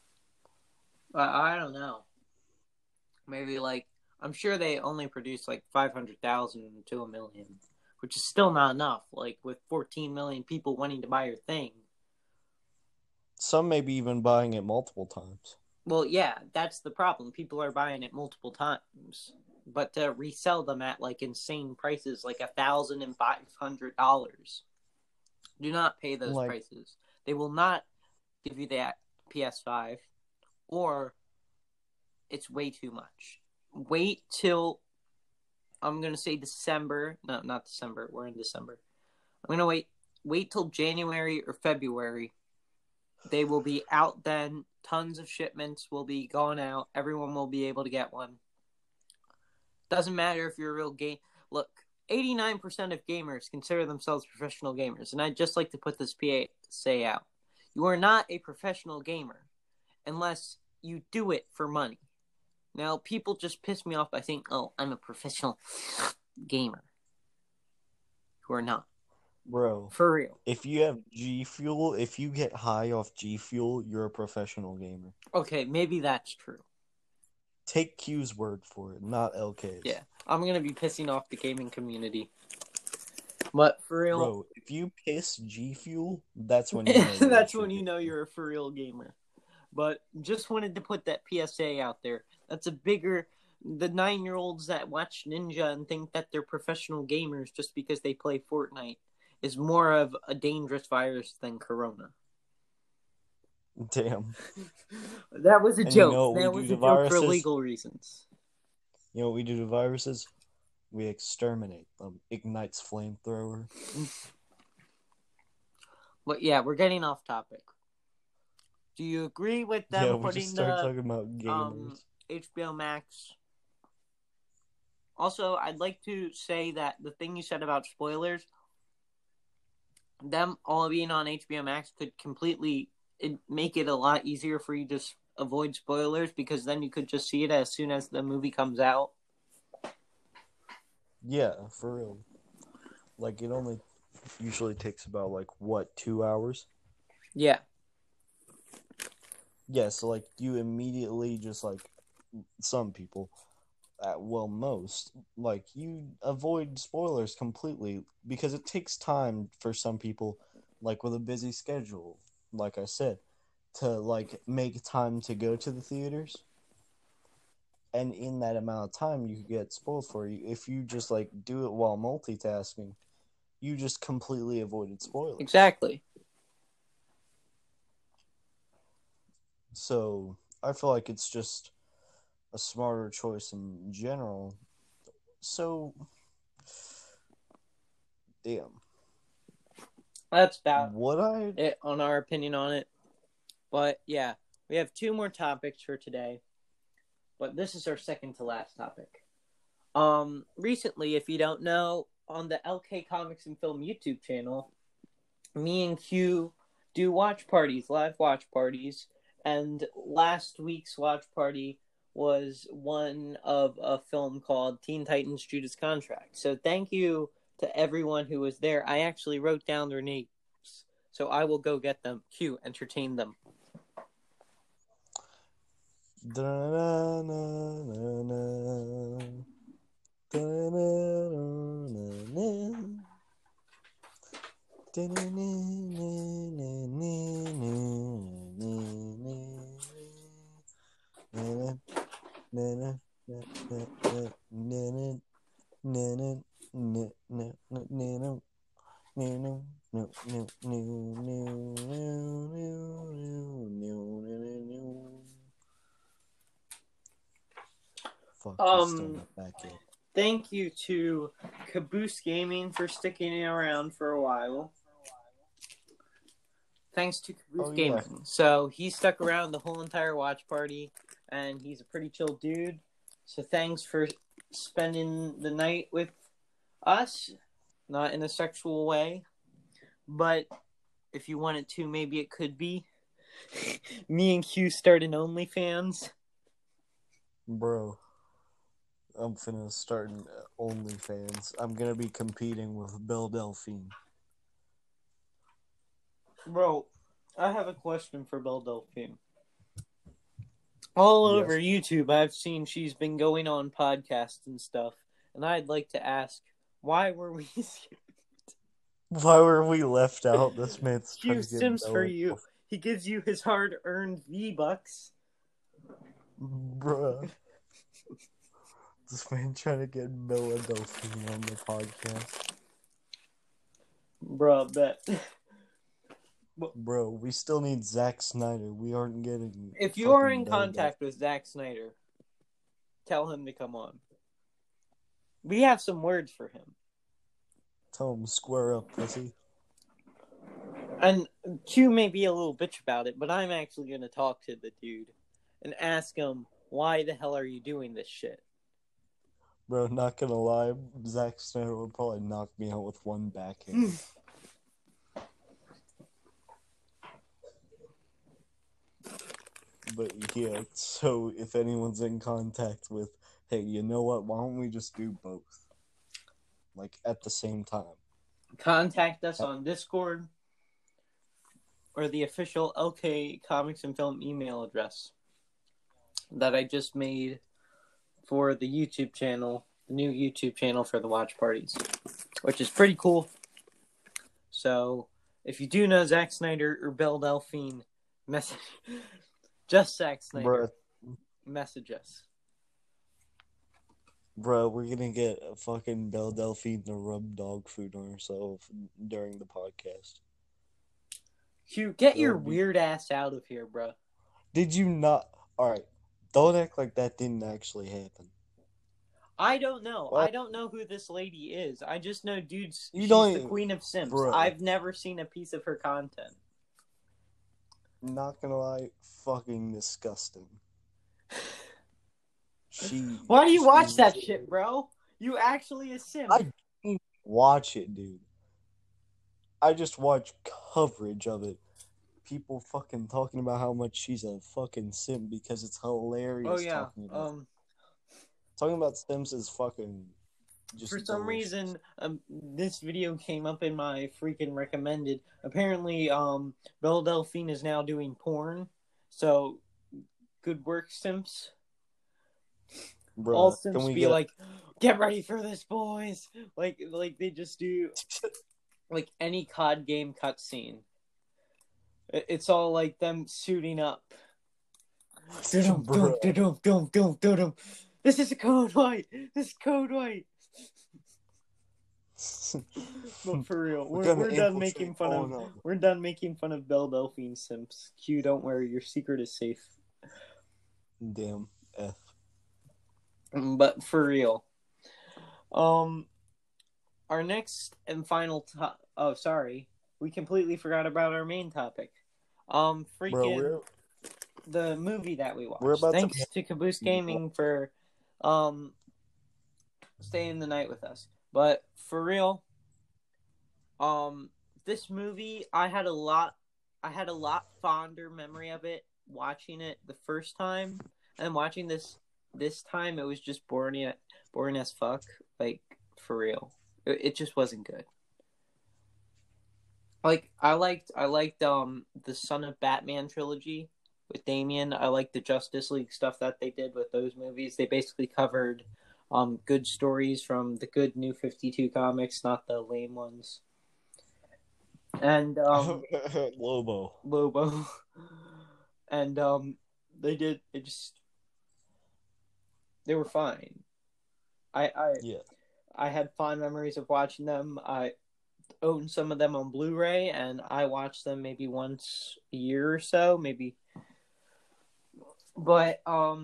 I don't know. Maybe like, I'm sure they only produced like 500,000 to 1 million, which is still not enough. Like, with 14 million people wanting to buy your thing. Some maybe even buying it multiple times. Well, yeah, that's the problem. People are buying it multiple times, but to resell them at like insane prices, like $1,500. Do not pay those prices. They will not give you that PS5, or it's way too much. Wait till, I'm going to say December. No, not December. We're in December. I'm going to wait till January or February. They will be out then. Tons of shipments will be going out. Everyone will be able to get one. Doesn't matter if you're a real game. Look, 89% of gamers consider themselves professional gamers, and I'd just like to put this PSA out. You are not a professional gamer unless you do it for money. Now, people just piss me off by saying, oh, I'm a professional gamer. You are not. Bro. For real. If you have G Fuel, if you get high off G Fuel, you're a professional gamer. Okay, maybe that's true. Take Q's word for it, not LK's. Yeah, I'm going to be pissing off the gaming community. But for real... Bro, if you piss G Fuel, that's when you know that's when you know you're a for real gamer. But just wanted to put that PSA out there. That's a bigger... The 9-year-olds that watch Ninja and think that they're professional gamers just because they play Fortnite is more of a dangerous virus than Corona. Damn. That was a joke. That was a joke for legal reasons. You know what we do to viruses? We exterminate them. Ignites flamethrower. But yeah, we're getting off topic. Do you agree with them Yeah, we putting just started the talking about gamers. HBO Max? Also, I'd like to say that the thing you said about spoilers, them all being on HBO Max could completely make it a lot easier for you to avoid spoilers, because then you could just see it as soon as the movie comes out. Yeah, for real. Like, it only usually takes about, 2 hours? Yeah. Yeah, so, you immediately just, some people, most, you avoid spoilers completely, because it takes time for some people, with a busy schedule, like I said, to, make time to go to the theaters. And in that amount of time, you could get spoiled for you. If you just, do it while multitasking, you just completely avoided spoilers. Exactly. So, I feel like it's just a smarter choice in general. So, damn. That's about Would it on our opinion on it. But yeah, we have 2 more topics for today. But this is our second to last topic. Recently, if you don't know, on the LK Comics and Film YouTube channel, me and Q do watch parties, live watch parties, and last week's watch party was one of a film called Teen Titans Judas Contract. So thank you to everyone who was there. I actually wrote down their names, so I will go get them. Q, entertain them. Fuck, he's still not back yet. Thank you to Caboose Gaming for sticking around for a while. Thanks to Caboose Gaming. Yeah. So he stuck around the whole entire watch party, and he's a pretty chill dude. So thanks for spending the night with us. Not in a sexual way, but if you wanted to, maybe it could be. Me and Q started OnlyFans. Bro, I'm finna start an OnlyFans. I'm gonna be competing with Belle Delphine. Bro, I have a question for Belle Delphine. All over YouTube, I've seen she's been going on podcasts and stuff, and I'd like to ask, why were we... Why were we left out? This man's trying Q to get Sims for Bella. you. He gives you his hard-earned V-Bucks. Bruh. This man trying to get Bella Delphine on the podcast. Bruh, bet. Bro, we still need Zack Snyder. We aren't getting... If you are in contact with Zack Snyder, tell him to come on. We have some words for him. Tell him square up, pussy. And Q may be a little bitch about it, but I'm actually going to talk to the dude and ask him, why the hell are you doing this shit? Bro, not gonna lie, Zack Snyder would probably knock me out with one backhand. But yeah, so if anyone's in contact with, hey, you know what, why don't we just do both? At the same time. Contact us on Discord or the official LK Comics and Film email address that I just made for the YouTube channel, the new YouTube channel for the watch parties, which is pretty cool. So, if you do know Zack Snyder or Belle Delphine, message just Zack Snyder. Bruh. Message us. Bro, we're gonna get a fucking Belle Delphine to rub dog food on herself during the podcast. Q, get your weird ass out of here, bro. Did you not? Alright, don't act like that didn't actually happen. I don't know. Well, I don't know who this lady is. I just know, dudes, You she's don't the even- queen of Sims. Bro. I've never seen a piece of her content. not gonna lie, fucking disgusting. Why do you watch she's- that shit, bro? You actually a Sim. I didn't watch it, dude. I just watch coverage of it. People fucking talking about how much she's a fucking sim because it's hilarious. Oh yeah. Talking about Sims is fucking. Just For some delicious. reason, this video came up in my freaking recommended. Apparently, Belle Delphine is now doing porn. So, good work, Sims. Bruh, All can Sims we be get like, get ready for this, boys. Like they just do, like any COD game cutscene. It's all like them suiting up. Bruh. This is Code White. This is Code White. But for real, we're done making fun of. We're done making fun of Belle Delphine Sims. Q, don't worry, your secret is safe. Damn F. But for real, our next and final we completely forgot about our main topic. Bro, the movie that we watched. We're about Thanks to Caboose Gaming for staying the night with us. But for real, this movie I had a lot fonder memory of it watching it the first time, and watching this time it was just boring as fuck. Like, for real, it just wasn't good. Like, I liked the Son of Batman trilogy with Damian. I liked the Justice League stuff that they did with those movies. They basically covered good stories from the good New 52 comics, not the lame ones. And Lobo. And they were fine. I had fond memories of watching them. I own some of them on Blu-ray, and I watch them maybe once a year or so, maybe. But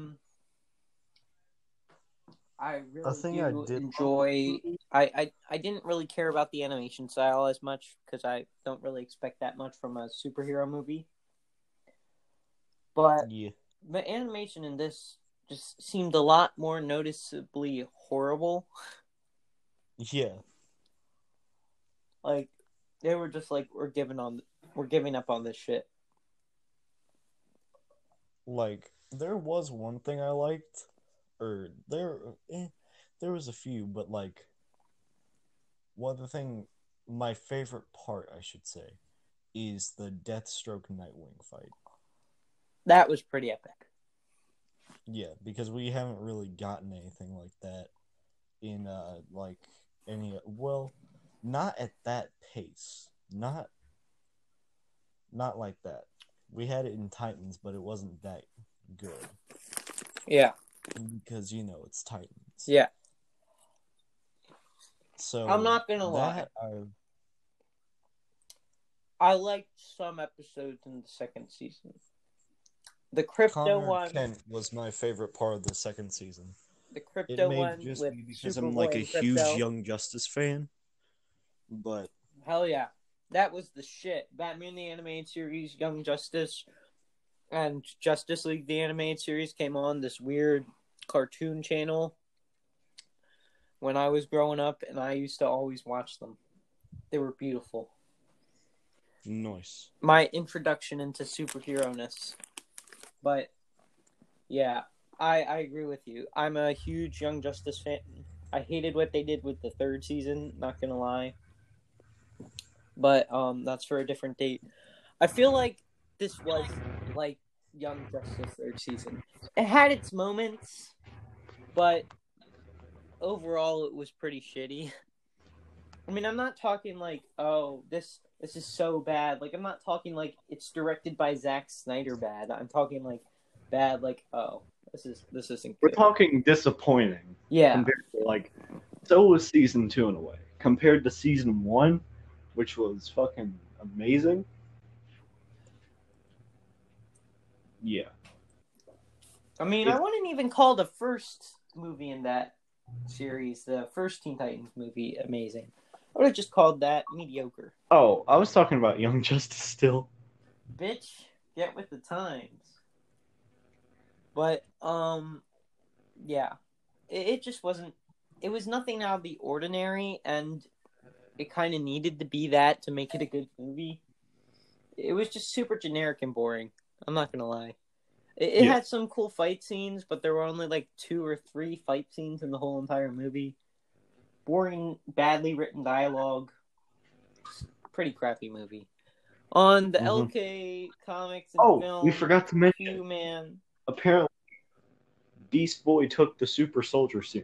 I really enjoy. I didn't really care about the animation style as much because I don't really expect that much from a superhero movie. But the animation in this just seemed a lot more noticeably horrible. Yeah. Like, they were just like, we're giving up on this shit. Like, there was one thing I liked, or there was a few, but like, my favorite part, I should say, is the Deathstroke Nightwing fight. That was pretty epic. Yeah, because we haven't really gotten anything like that in like any not at that pace. Not like that. We had it in Titans, but it wasn't that good. Yeah. Because, it's Titans. Yeah. So I'm not gonna lie. I liked some episodes in the second season. The crypto one Kent was my favorite part of the second season. The crypto one just with because Superboy I'm like a huge Crypto. Young Justice fan. But hell yeah, that was the shit. Batman the Animated Series, Young Justice, and Justice League the Animated Series came on this weird cartoon channel when I was growing up, and I used to always watch them. They were beautiful. Nice. My introduction into superhero-ness. But yeah, I agree with you. I'm a huge Young Justice fan. I hated what they did with the third season, not gonna lie. But that's for a different date. I feel like this was like Young Justice third season. It had its moments, but overall it was pretty shitty. I mean, I'm not talking like, oh, this is so bad. Like, I'm not talking like it's directed by Zack Snyder bad. I'm talking like bad, like, oh, this isn't good. We're talking disappointing. Yeah. Compared to, like, so was season 2 in a way. Compared to season 1, which was fucking amazing. Yeah. I mean, I wouldn't even call the first movie in that series, the first Teen Titans movie, amazing. I would have just called that mediocre. Oh, I was talking about Young Justice still. Bitch, get with the times. But, yeah. It just wasn't... It was nothing out of the ordinary, and it kind of needed to be that to make it a good movie. It was just super generic and boring. I'm not gonna lie. It had some cool fight scenes, but there were only like 2 or 3 fight scenes in the whole entire movie. Boring, badly written dialogue. Pretty crappy movie. On the LK comics and film, we forgot to mention. Q-Man. Apparently, Beast Boy took the Super Soldier Serum.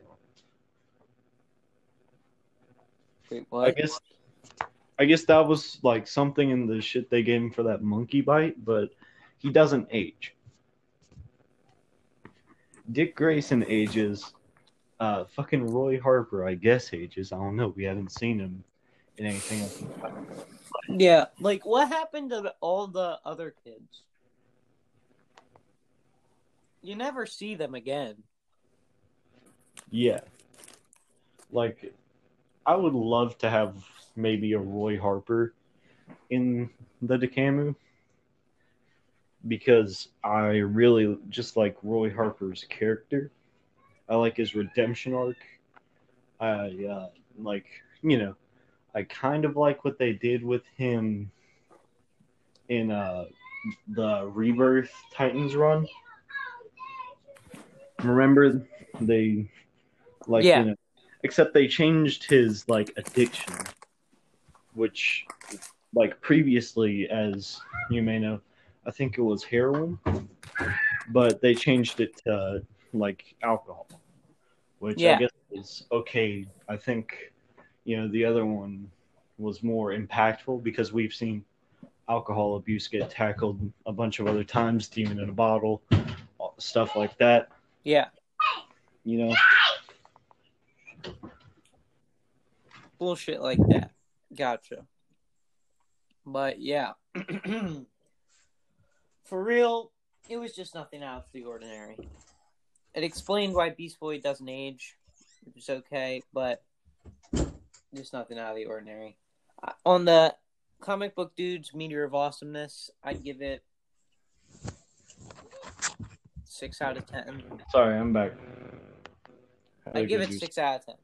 Wait, what? I guess that was like something in the shit they gave him for that monkey bite, but he doesn't age. Dick Grayson ages. Fucking Roy Harper, I guess, ages. I don't know. We haven't seen him in anything else. Yeah, like what happened to all the other kids? You never see them again. Yeah. Like, I would love to have maybe a Roy Harper in the Dakamu, because I really just like Roy Harper's character. I like his redemption arc. I like, I kind of like what they did with him in the Rebirth Titans run. Remember, they except they changed his like addiction, which like previously, as you may know, I think it was heroin, but they changed it to like alcohol, which I guess is okay. I think the other one was more impactful because we've seen alcohol abuse get tackled a bunch of other times, Demon in a Bottle, stuff like that. Yeah. Bullshit like that. Gotcha. But yeah. For real, it was just nothing out of the ordinary. It explained why Beast Boy doesn't age, which is okay, but just nothing out of the ordinary. On the Comic Book Dudes Meteor of Awesomeness, I'd give it 6 out of 10. Sorry, I'm back. I'd give it 6 out of 10.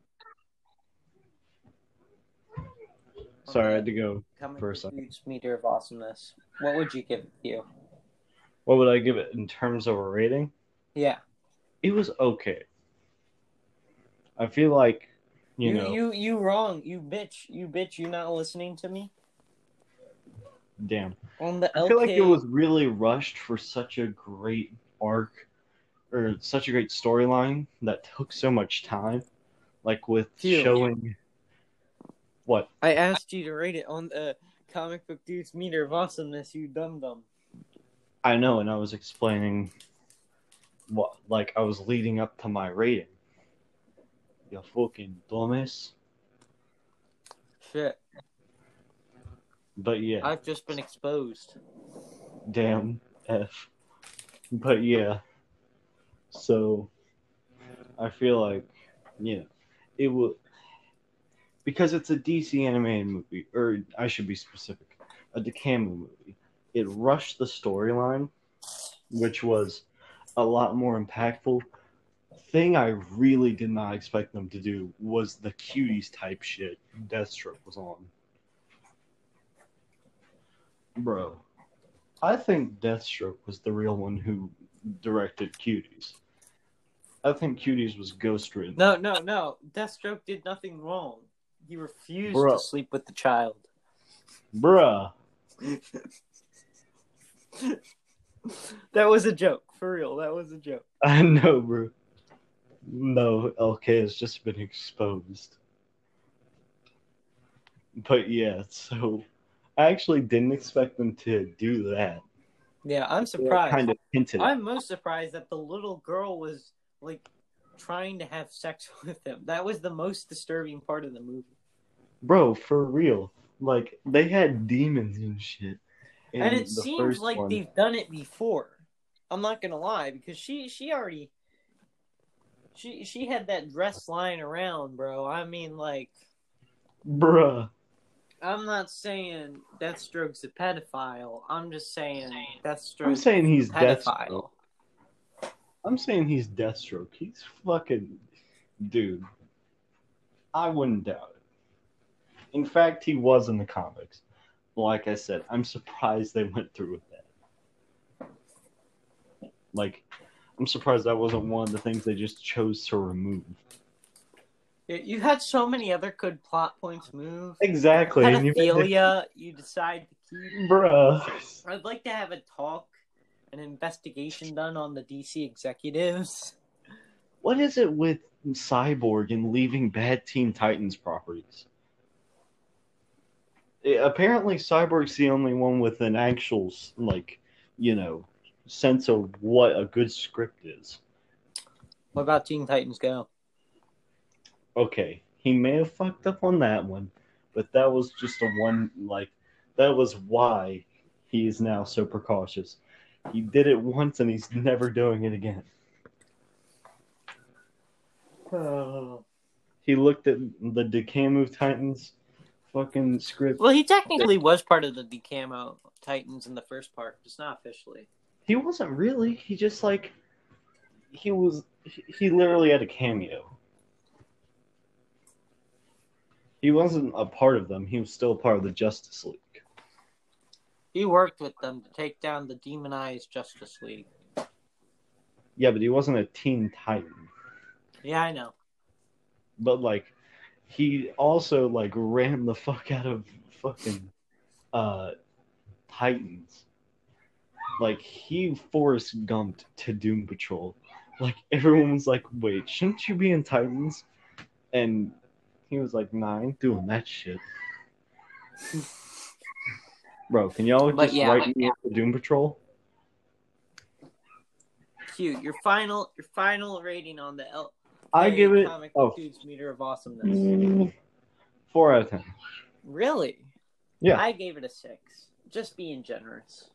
Sorry, I had to go Comic for a Book second. Dudes Meteor of Awesomeness. What would you give it, you? What would I give it in terms of a rating? Yeah. It was okay. I feel like, You wrong. You bitch. You not listening to me? Damn. On the I feel like it was really rushed for such a great arc, or such a great storyline that took so much time. Like with showing... What? I asked you to rate it on the Comic Book Dudes Meter of Awesomeness, you dum-dum. I know, and I was explaining what, like, I was leading up to my rating. You fucking dumbass. Shit. But yeah. I've just been exposed. Damn F. But yeah. So, I feel like, it would... Because it's a DC animated movie, or I should be specific, a Dakamu movie. It rushed the storyline, which was a lot more impactful. Thing I really did not expect them to do was the cuties type shit Deathstroke was on. Bro, I think Deathstroke was the real one who directed Cuties. I think Cuties was ghost-ridden. No. Deathstroke did nothing wrong. He refused to sleep with the child. Bruh. That was a joke. For real, that was a joke. I know, bro. No, LK has just been exposed. But yeah, so I actually didn't expect them to do that. Yeah, I'm surprised. Kind of hinted. I'm most surprised that the little girl was like trying to have sex with him. That was the most disturbing part of the movie. Bro, for real. Like, they had demons and shit. And it seems like they've done it before. I'm not gonna lie, because she already... She had that dress lying around, bro. I mean, like, Bruh. I'm not saying Deathstroke's a pedophile. I'm just saying I'm Deathstroke's saying he's a Deathstroke. pedophile. I'm saying he's Deathstroke. He's fucking... Dude. I wouldn't doubt it. In fact, he was in the comics. Like I said, I'm surprised they went through with that. Like, I'm surprised that wasn't one of the things they just chose to remove. You had so many other good plot points move. Exactly. And Pedophilia, you decide to keep. Bruh. I'd like to have a talk, an investigation done on the DC executives. What is it with Cyborg and leaving bad Teen Titans properties? Apparently, Cyborg's the only one with an actual, like, sense of what a good script is. What about Teen Titans Go? Okay, he may have fucked up on that one, but that was just that was why he is now so precautious. He did it once and he's never doing it again. He looked at the Decamo Titans fucking script. Well, he technically was part of the Decamo Titans in the first part, just not officially. He wasn't really. He just he literally had a cameo. He wasn't a part of them. He was still part of the Justice League. He worked with them to take down the demonized Justice League. Yeah, but he wasn't a Teen Titan. Yeah, I know. But he also ran the fuck out of fucking Titans. He Forrest Gumped to Doom Patrol. Everyone was like, wait, shouldn't you be in Titans? And he was like, nah, I ain't doing that shit. Bro, can y'all just write me for Doom Patrol? Cute. Your final rating on the I give it Comic Dudes Meter of Awesomeness. 4 out of 10. Really? Yeah. I gave it a 6. Just being generous.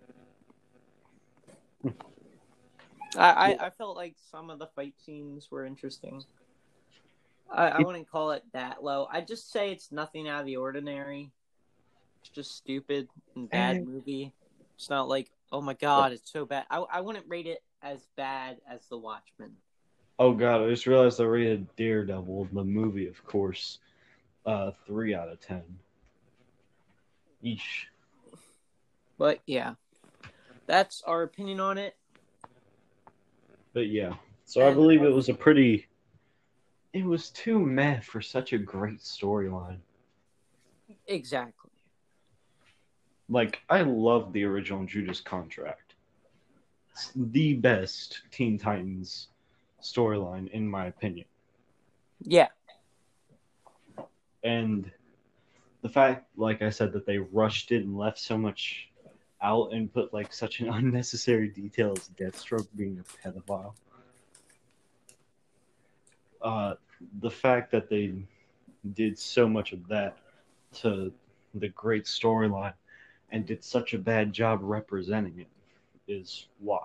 I felt like some of the fight scenes were interesting. I wouldn't call it that low. I'd just say it's nothing out of the ordinary. It's just stupid and bad movie. It's not like, oh my god, it's so bad. I wouldn't rate it as bad as The Watchmen. Oh god, I just realized I rated Daredevil, the movie, of course, 3 out of 10. Eesh. But yeah, that's our opinion on it. But yeah, so I believe it was it was too meh for such a great storyline. Exactly. I love the original Judas Contract. It's the best Teen Titans storyline, in my opinion. Yeah. And the fact, like I said, that they rushed it and left so much out and put such an unnecessary detail as Deathstroke being a pedophile. The fact that they did so much of that to the great storyline and did such a bad job representing it is why.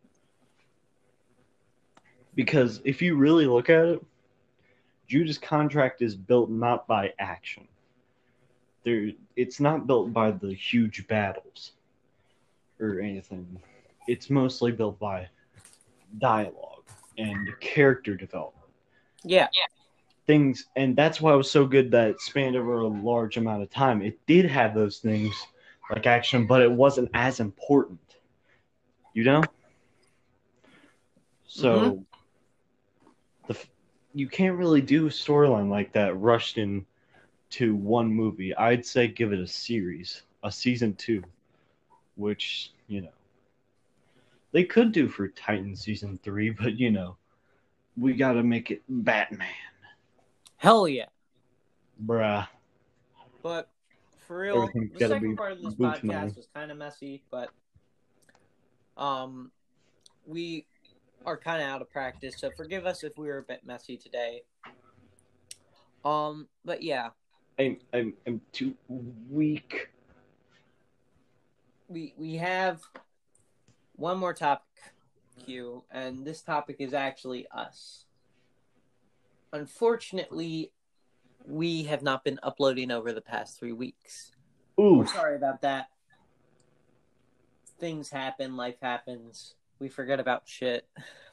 Because if you really look at it, Judas Contract is built not by action. It's not built by the huge battles or anything. It's mostly built by dialogue and character development. Yeah. Things, and that's why it was so good that it spanned over a large amount of time. It did have those things like action, but it wasn't as important. So you can't really do a storyline like that rushed into one movie. I'd say give it a series, a season 2, which, they could do for Titan season 3, but we gotta make it Batman. Hell yeah. Bruh. But for real, the second part of this podcast was kind of messy, but we are kind of out of practice, so forgive us if we were a bit messy today. But yeah, I'm too weak. We have one more topic, Q, and this topic is actually us. unfortunately, we have not been uploading over the past 3 weeks. Ooh, We're sorry about that. Things happen, life happens. We forget about shit.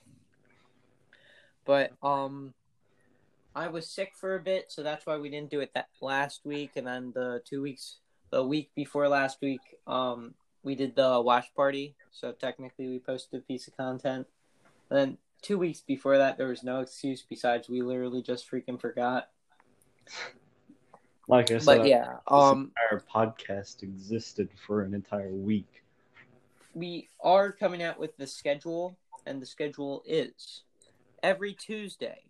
But I was sick for a bit, so that's why we didn't do it that last week. And then the week before last week, we did the watch party. So technically, we posted a piece of content. And then 2 weeks before that, there was no excuse besides we literally just freaking forgot. like I said, But yeah, this entire podcast existed for an entire week. we are coming out with the schedule, and the schedule is every Tuesday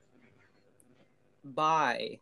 by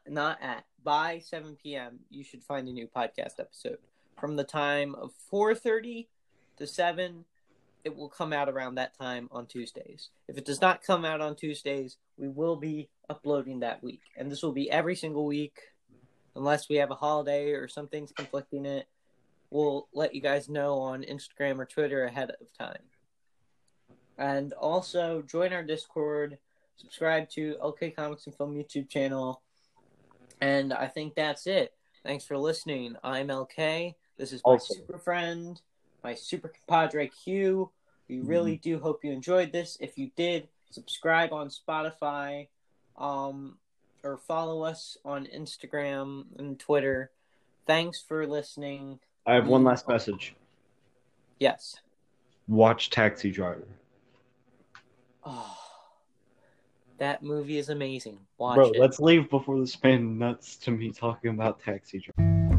7 p.m. you should find a new podcast episode. From the time of 4:30 to 7, it will come out around that time on Tuesdays. If it does not come out on Tuesdays, we will be uploading that week, and this will be every single week, unless we have a holiday or something's conflicting it. We'll let you guys know on Instagram or Twitter ahead of time. And also, join our Discord, subscribe to LK Comics and Film YouTube channel, and I think that's it. Thanks for listening. I'm LK. This is my super friend, my super compadre Q. We really do hope you enjoyed this. If you did, subscribe on Spotify, or follow us on Instagram and Twitter. Thanks for listening. I have one last message. Yes. Watch Taxi Driver. Oh, that movie is amazing. Watch Bro, it. let's leave before this man nuts to me talking about Taxi Driver.